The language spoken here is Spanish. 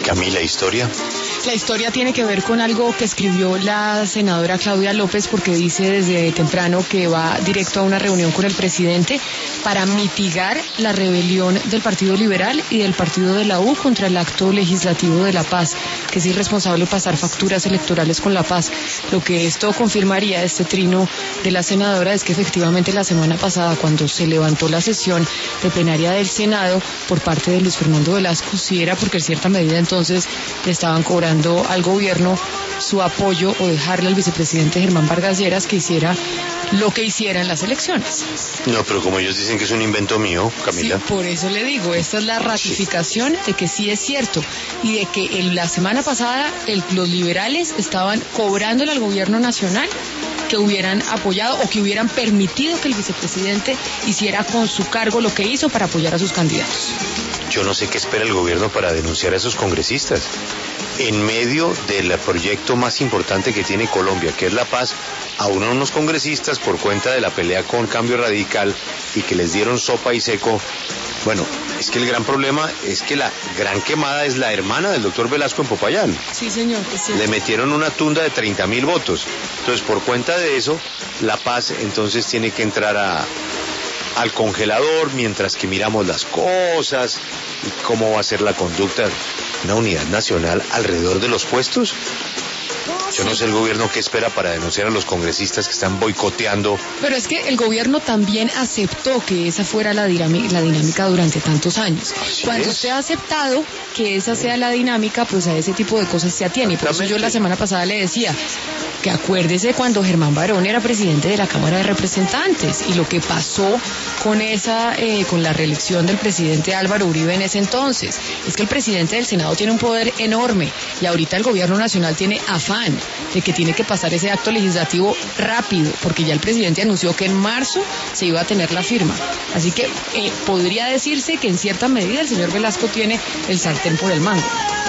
Camila, ¿historia? La historia tiene que ver con algo que escribió la senadora Claudia López, porque dice desde temprano que va directo a una reunión con el presidente para mitigar la rebelión del Partido Liberal y del Partido de la U contra el acto legislativo de La Paz, que es irresponsable pasar facturas electorales con La Paz. Lo que esto confirmaría, este trino de la senadora, es que efectivamente la semana pasada, cuando se levantó la sesión de plenaria del Senado por parte de Luis Fernando Velasco, sí era porque en cierta medida entonces le estaban cobrando al gobierno su apoyo o dejarle al vicepresidente Germán Vargas Lleras que hiciera lo que hiciera en las elecciones. No, pero como ellos dicen que es un invento mío, Camila. Sí, por eso le digo, esta es la ratificación de que sí es cierto y de que la semana pasada los liberales estaban cobrándole al gobierno nacional que hubieran apoyado o que hubieran permitido que el vicepresidente hiciera con su cargo lo que hizo para apoyar a sus candidatos. Yo no sé qué espera el gobierno para denunciar a esos congresistas. En medio del proyecto más importante que tiene Colombia, que es la paz, a unos congresistas por cuenta de la pelea con Cambio Radical y que les dieron sopa y seco. Bueno, es que el gran problema es que la gran quemada es la hermana del doctor Velasco en Popayán. Sí, señor. Le metieron una tunda de 30.000 votos. Entonces, por cuenta de eso, la paz entonces tiene que entrar al congelador mientras que miramos las cosas y cómo va a ser la conducta de una unidad nacional alrededor de los puestos. Yo no sé el gobierno qué espera para denunciar a los congresistas que están boicoteando. Pero es que el gobierno también aceptó que esa fuera la dinámica durante tantos años. Cuando usted ha aceptado que esa sea la dinámica, pues a ese tipo de cosas se atiene. Y por eso yo la semana pasada le decía que acuérdese cuando Germán Barón era presidente de la Cámara de Representantes y lo que pasó con la reelección del presidente Álvaro Uribe en ese entonces. Es que el presidente del Senado tiene un poder enorme y ahorita el gobierno nacional tiene afán de que tiene que pasar ese acto legislativo rápido, porque ya el presidente anunció que en marzo se iba a tener la firma. Así que podría decirse que en cierta medida el señor Velasco tiene el sartén por el mango.